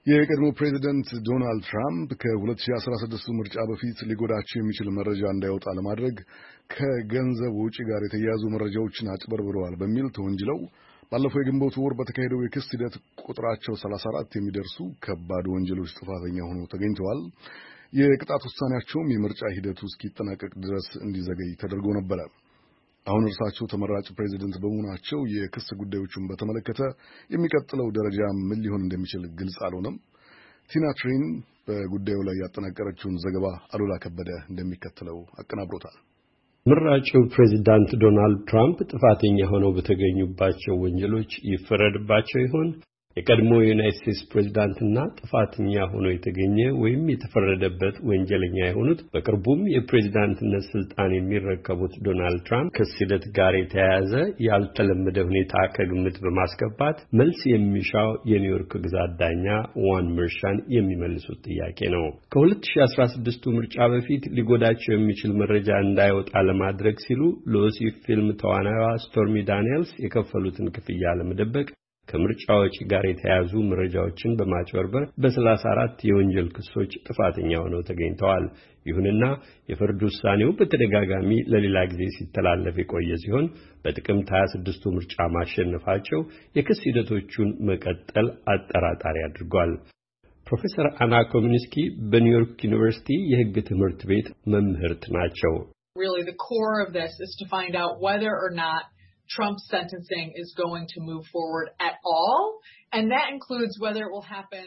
የቀድሞ ፕሬዚደንት ዶናልድ ትራምፕ ከ2016 ምርጫ በፊት ሊጎዳቸው የሚችል መረጃ እንዳይወጣ ለማድረግ ከገንዘብ ውጪ ጋር የተያያዙ መረጃዎችን አጭበርብረዋል በሚል ተወንጅለው ባለፈው የግንቦት ወር በተካሄደው የክስ ሂደት ቁጥራቸው 34 የሚደርሱ ከባድ ወንጀሎች ጥፋተኛ ሆነው ተገኝተዋል። የቅጣት ውሳኔያቸውም የምርጫ ሂደቱ እስኪጠናቀቅ ድረስ እንዲዘገይ ተደርጎ ነበረ። አሁን እርሳቸው ተመራጭ ፕሬዚደንት በመሆናቸው የክስ ጉዳዮቹን በተመለከተ የሚቀጥለው ደረጃ ምን ሊሆን እንደሚችል ግልጽ አልሆነም። ቲና ትሬን በጉዳዩ ላይ ያጠናቀረችውን ዘገባ አሉላ ከበደ እንደሚከተለው አቀናብሮታል። ተመራጩ ፕሬዚዳንት ዶናልድ ትራምፕ ጥፋተኛ ሆነው በተገኙባቸው ወንጀሎች ይፈረድባቸው ይሆን? የቀድሞ የዩናይትድ ስቴትስ ፕሬዝዳንትና ጥፋተኛ ሆኖ የተገኘ ወይም የተፈረደበት ወንጀለኛ የሆኑት በቅርቡም የፕሬዝዳንትነት ስልጣን የሚረከቡት ዶናልድ ትራምፕ ክስ ሂደት ጋር የተያያዘ ያልተለመደ ሁኔታ ከግምት በማስገባት መልስ የሚሻው የኒውዮርክ ግዛት ዳኛ ዋን መርሻን የሚመልሱት ጥያቄ ነው። ከ2016 ምርጫ በፊት ሊጎዳቸው የሚችል መረጃ እንዳይወጣ ለማድረግ ሲሉ ለወሲብ ፊልም ተዋናይዋ ስቶርሚ ዳኒየልስ የከፈሉትን ክፍያ ለመደበቅ ከምርጫዎች ጋር የተያያዙ መረጃዎችን በማጭበርበር በ34 የወንጀል ክሶች ጥፋተኛ ሆነው ተገኝተዋል። ይሁንና የፍርድ ውሳኔው በተደጋጋሚ ለሌላ ጊዜ ሲተላለፍ የቆየ ሲሆን በጥቅምት 26ቱ ምርጫ ማሸነፋቸው የክስ ሂደቶቹን መቀጠል አጠራጣሪ አድርጓል። ፕሮፌሰር አና ኮሚንስኪ በኒውዮርክ ዩኒቨርሲቲ የሕግ ትምህርት ቤት መምህርት ናቸው። Really the core of this is to find out whether or not Trump's sentencing is going to move forward at all, and that includes whether it will happen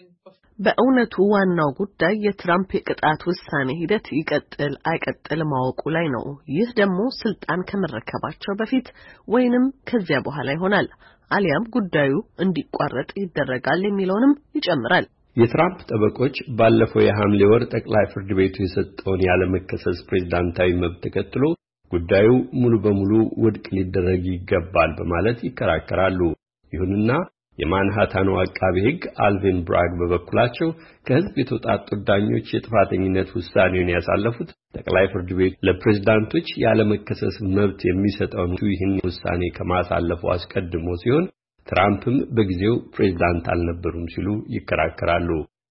በእውነቱ ዋናው ጉዳይ የትራምፕ የቅጣት ውሳኔ ሂደት ይቀጥል አይቀጥል ማወቁ ላይ ነው። ይህ ደግሞ ስልጣን ከመረከባቸው በፊት ወይንም ከዚያ በኋላ ይሆናል፣ አሊያም ጉዳዩ እንዲቋረጥ ይደረጋል የሚለውንም ይጨምራል። የትራምፕ ጠበቆች ባለፈው የሐምሌ ወር ጠቅላይ ፍርድ ቤቱ የሰጠውን ያለመከሰስ ፕሬዝዳንታዊ መብት ተከትሎ ጉዳዩ ሙሉ በሙሉ ውድቅ ሊደረግ ይገባል በማለት ይከራከራሉ። ይሁንና የማንሃታኑ አቃቤ ሕግ አልቪን ብራግ በበኩላቸው ከሕዝብ የተውጣጡ ዳኞች የጥፋተኝነት ውሳኔውን ያሳለፉት ጠቅላይ ፍርድ ቤት ለፕሬዝዳንቶች ያለመከሰስ መብት የሚሰጠውን ይህን ውሳኔ ከማሳለፉ አስቀድሞ ሲሆን ትራምፕም በጊዜው ፕሬዝዳንት አልነበሩም ሲሉ ይከራከራሉ።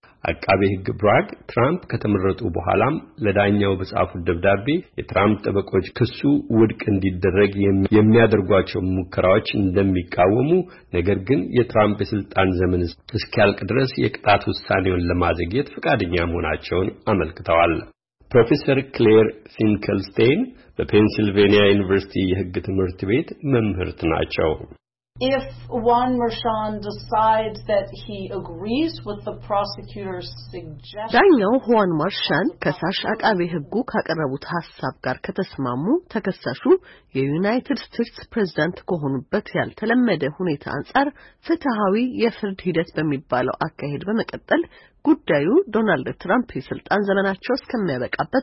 አቃቤ ሕግ ብራግ ትራምፕ ከተመረጡ በኋላም ለዳኛው በጻፉት ደብዳቤ የትራምፕ ጠበቆች ክሱ ውድቅ እንዲደረግ የሚያደርጓቸው ሙከራዎች እንደሚቃወሙ፣ ነገር ግን የትራምፕ የስልጣን ዘመን እስኪያልቅ ድረስ የቅጣት ውሳኔውን ለማዘግየት ፈቃደኛ መሆናቸውን አመልክተዋል። ፕሮፌሰር ክሌር ፊንከልስቴን በፔንሲልቬኒያ ዩኒቨርሲቲ የሕግ ትምህርት ቤት መምህርት ናቸው። If Juan Merchan decides that he agrees with the prosecutor's suggestion, ዳኛው ሁዋን ማርሻን ከሳሽ አቃቤ ሕጉ ካቀረቡት ሐሳብ ጋር ከተስማሙ ተከሳሹ የዩናይትድ ስቴትስ ፕሬዝዳንት ከሆኑበት ያልተለመደ ሁኔታ አንፃር ፍትሃዊ የፍርድ ሂደት በሚባለው አካሄድ በመቀጠል ጉዳዩ ዶናልድ ትራምፕ የስልጣን ዘመናቸው እስከሚያበቃበት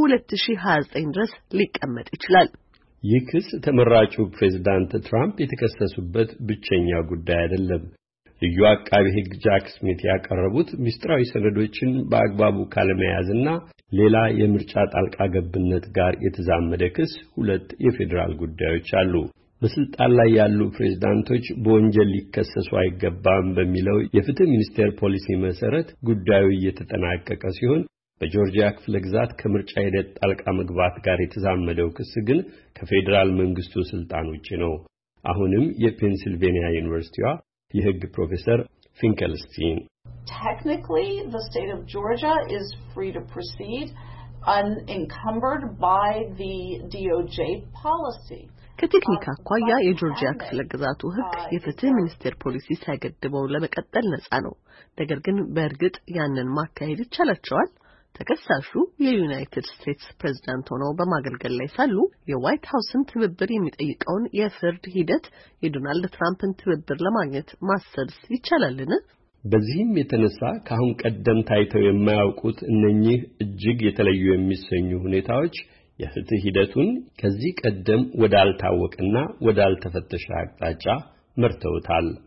2029 ድረስ ሊቀመጥ ይችላል። ይህ ክስ ተመራጩ ፕሬዝዳንት ትራምፕ የተከሰሱበት ብቸኛ ጉዳይ አይደለም። ልዩ አቃቤ ሕግ ጃክ ስሚት ያቀረቡት ሚስጥራዊ ሰነዶችን በአግባቡ ካለመያዝና ሌላ የምርጫ ጣልቃ ገብነት ጋር የተዛመደ ክስ ሁለት የፌዴራል ጉዳዮች አሉ። በስልጣን ላይ ያሉ ፕሬዝዳንቶች በወንጀል ሊከሰሱ አይገባም በሚለው የፍትህ ሚኒስቴር ፖሊሲ መሰረት ጉዳዩ እየተጠናቀቀ ሲሆን በጆርጂያ ክፍለ ግዛት ከምርጫ ሂደት ጣልቃ መግባት ጋር የተዛመደው ክስ ግን ከፌዴራል መንግስቱ ስልጣን ውጪ ነው። አሁንም የፔንሲልቬኒያ ዩኒቨርሲቲዋ የሕግ ፕሮፌሰር ፊንከልስቲን technically the state of Georgia is free to proceed unencumbered by the DOJ policy. ከቴክኒክ አኳያ የጆርጂያ ክፍለ ግዛቱ ሕግ የፍትህ ሚኒስቴር ፖሊሲ ሳይገድበው ለመቀጠል ነፃ ነው። ነገር ግን በእርግጥ ያንን ማካሄድ ይቻላቸዋል። ተከሳሹ የዩናይትድ ስቴትስ ፕሬዝዳንት ሆነው በማገልገል ላይ ሳሉ የዋይት ሃውስን ትብብር የሚጠይቀውን የፍርድ ሂደት የዶናልድ ትራምፕን ትብብር ለማግኘት ማሰብ ይቻላልን? በዚህም የተነሳ ከአሁን ቀደም ታይተው የማያውቁት እነኚህ እጅግ የተለዩ የሚሰኙ ሁኔታዎች የፍትህ ሂደቱን ከዚህ ቀደም ወዳልታወቀና ወዳልተፈተሸ አቅጣጫ መርተውታል።